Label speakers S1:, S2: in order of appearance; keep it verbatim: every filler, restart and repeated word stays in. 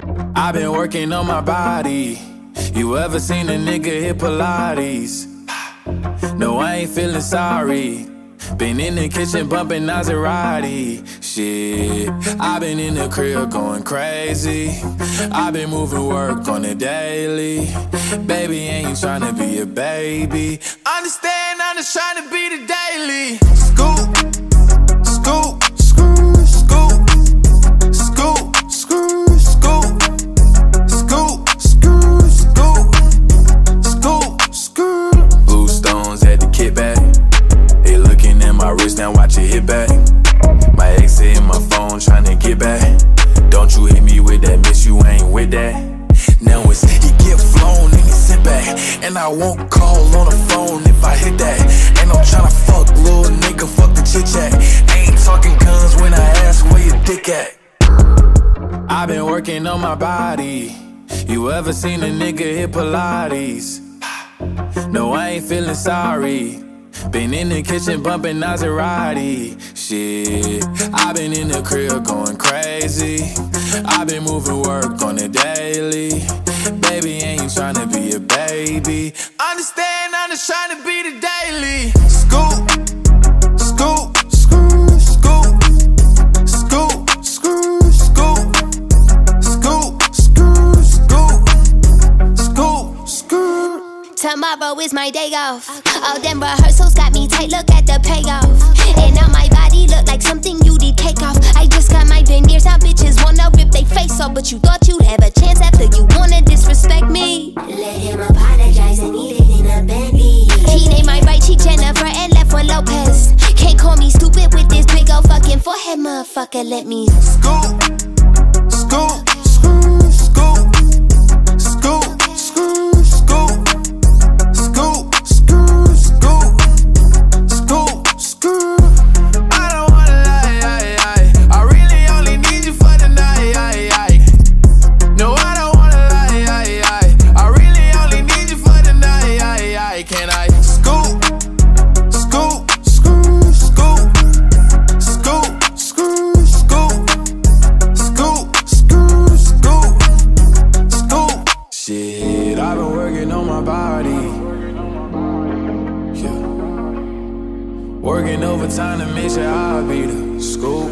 S1: I've been working on my body. You ever seen a nigga hit Pilates? No, I ain't feeling sorry. Been in the kitchen bumping Maserati. Shit, I've been in the crib going crazy. I've been moving work on the daily. Baby, ain't tryna be a baby. Understand, I'm just tryna be the daily. Scoop, scoop, screw, scoop, scoop, screw, scoop, scoop, screw, scoop, scoop, screw. Blue stones at the kickback. They looking at my wrist, now watch it hit back. My ex hitting my phone, tryna get back. Don't you hit me with that, miss, you ain't with that. Now it's he get flown and he sit back. And I won't call on the phone if I hit that. And I'm tryna fuck, little nigga, fuck the chit chat. Ain't talking guns when I ask where your dick at. I've been working on my body. You ever seen a nigga hit Pilates? No, I ain't feeling sorry. Been in the kitchen bumping Maserati. Shit, I've been in the crib going crazy. I've been moving work on the daily. Baby, ain't tryna be a baby. Understand, I'm just tryna be the daily. Scoop, scoop, screw, scoop, scoop, screw, scoop, scoop, screw, scoop, scoop, screw.
S2: Tomorrow is my day off. All them rehearsals got me tight, look at the payoff. And now my body look like something you did take off. I just got my veneers, now bitches wanna rip they face off. But you thought you'd have a chance after you wanna disrespect me.
S3: Let him apologize and eat it in a Bentley.
S2: He named my right cheek Jennifer and left one Lopez. Can't call me stupid with this big ol' fucking forehead, motherfucker, let me
S1: Scoop, scoop, screw, scoop, scoop, screw, scoop, scoop, screw, scoop, scoop, screw. I don't wanna lie, I, I, I really only need you for the night, I, I. No, I don't wanna lie, I, I, I really only need you for the night, I, I. Can I scoop, scoop, screw, scoop, scoop, screw, scoop, scoop, screw, scoop, scoop. Shit, I've been working on my body. Yeah. Working overtime to make sure I'll be the school.